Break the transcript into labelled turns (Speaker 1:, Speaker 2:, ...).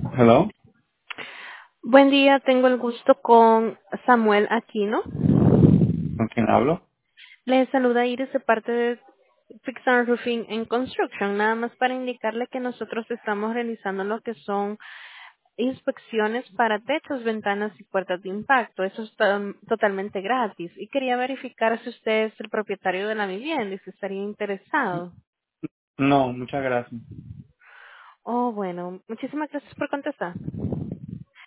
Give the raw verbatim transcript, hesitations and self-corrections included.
Speaker 1: Hello,
Speaker 2: Buen día, tengo el gusto con Samuel Aquino.
Speaker 1: ¿con quién hablo?
Speaker 2: Le saluda Iris de parte de Fix and Roofing and Construction, nada más para indicarle que nosotros estamos realizando lo que son inspecciones para techos, ventanas y puertas de impacto. Eso es to- totalmente gratis. Y quería verificar si usted es el propietario de la vivienda y si estaría interesado.
Speaker 1: No, muchas gracias.
Speaker 2: Oh, bueno, muchísimas gracias por contestar.